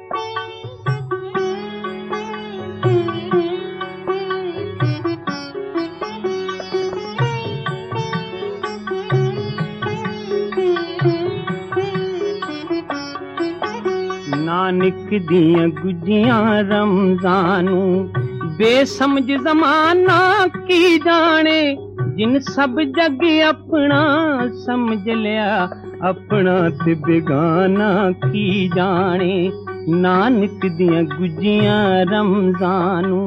नानक दियां गुजियां रमजानू बेसमझ जमाना की जाने, जिन सब जग अपना समझ लिया अपना ते बेगाना की जाने। नानक दियां गुजियां रमजानू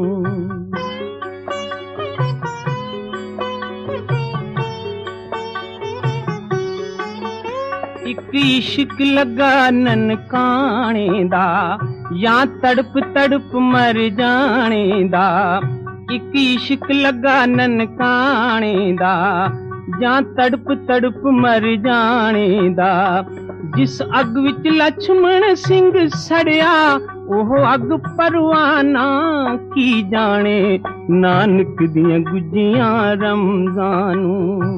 एक इश्क लगा ननकाने दा, या तड़प तड़प मर जाने दा। एक इश्क लगा ननकाने दा, या तड़प तड़प मर जाने दा। जिस अग विच लक्ष्मण सिंह सड़िया, ओह अग परवाना की जाने। नानक दियां गुजियां रमजानू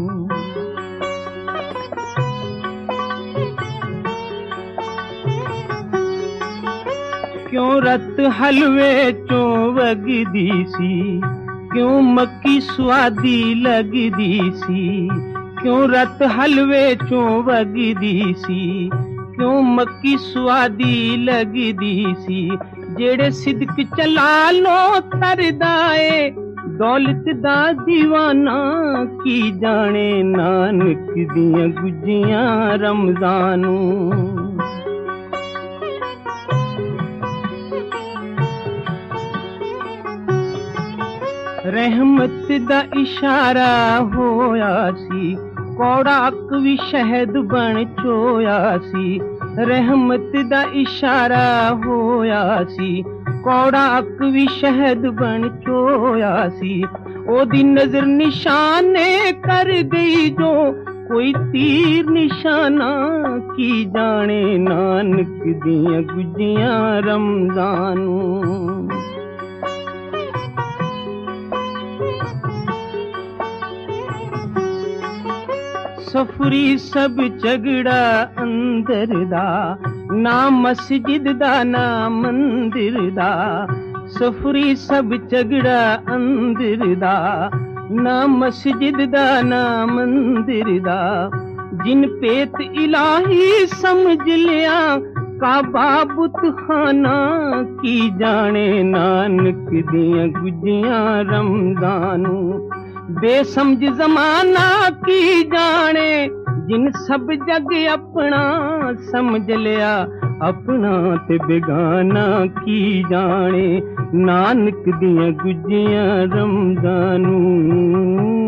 क्यों रत हलवे चों वगदी सी, क्यों मक्की स्वादी लगदी सी। क्यों रत हलवे चों वगदी सी, क्यों मक्की स्वादी लगदी सी। जेड़े सिदक चला लो तरदाए, दौलत दा दीवाना की जाने। नानक दियां गुजियां रमजानू रहमत दा इशारा होया सी, कौड़ा अक भी शहद बन चोया सी। रहमत दा इशारा होया सी, कौड़ा अक भी शहद बन चोया सी। ओदी नजर निशाने कर गई जो, कोई तीर निशाना की जाने। नानक दियां गुजियां रमजानू सफरी सब झगड़ा अंदर दा, ना मस्जिद दा ना मंदिर दा। सफरी सब झगड़ा अंदर दा, ना मस्जिद दा ना मंदिर दा। जिन पेत इलाही समझ लिया, काबा बुतखाना की जाने। नानक दियां गुजियां रमजानू बेसमझ जमाना की जाने, जिन सब जग अपना समझ लिया अपना ते बेगाना की जाने। नानक दियां गुजियां रमजानू